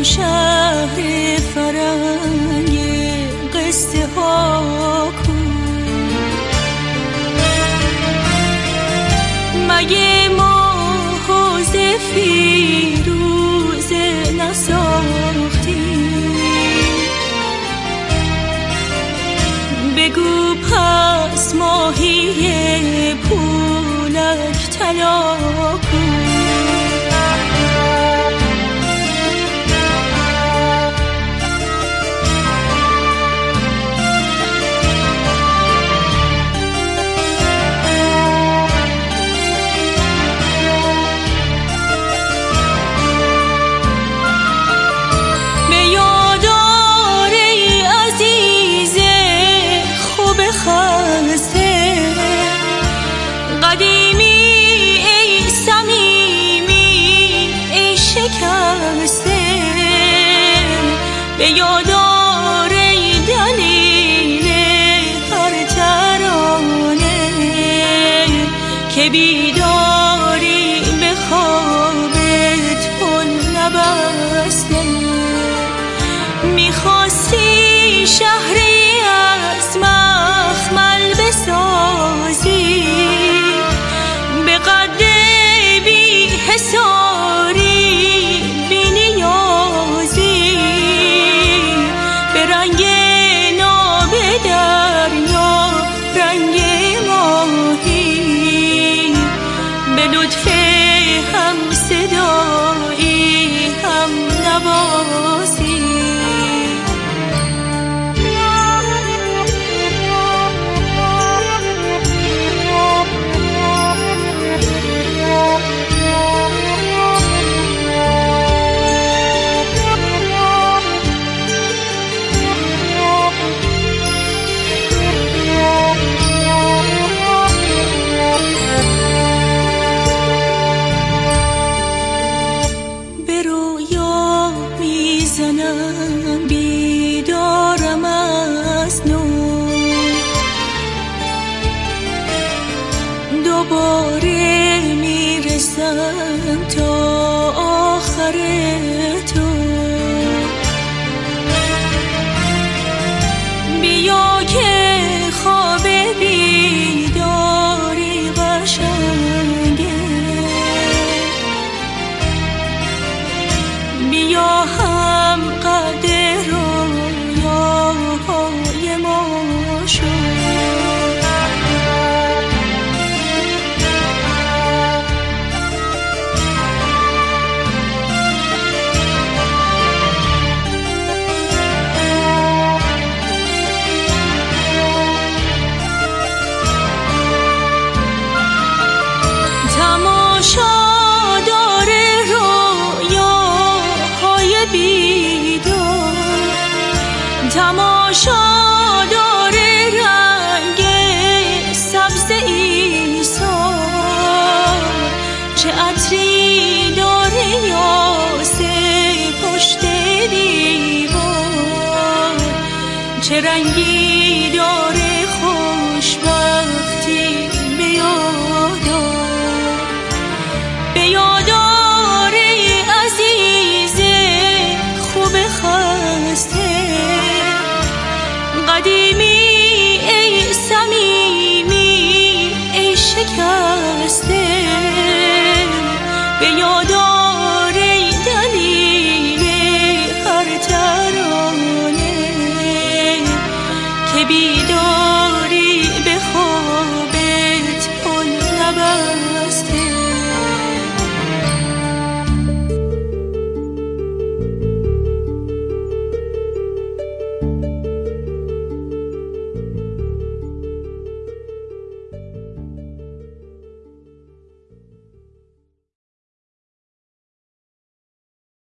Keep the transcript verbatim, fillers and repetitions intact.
شهر فرنگ قصه ها کن، مگه ماه و فیروز نساختی؟ بگو پس ماهی پولک طلا کن. به یادار ای دلیل هر ترانه که بیداری به خوابت پل نبسته. میخواستی شهری از مخمل بسازی، به قد بی حساری بی نیازی، به رنگ ناب دریا رنگ ماهی، به لطف هم صدایی هم نوازی. زنم بیدارم از نو، دوباره میرسم تا آخر تو. بیا که خواب بیداری قشنگه، بیا هم قدر رویاهای ما شد. تماشا داره رویاهای بیدار، تماشا داره رنگ سبز ایثار، چه عطری داره یاسه پشت دیوار، چه رنگی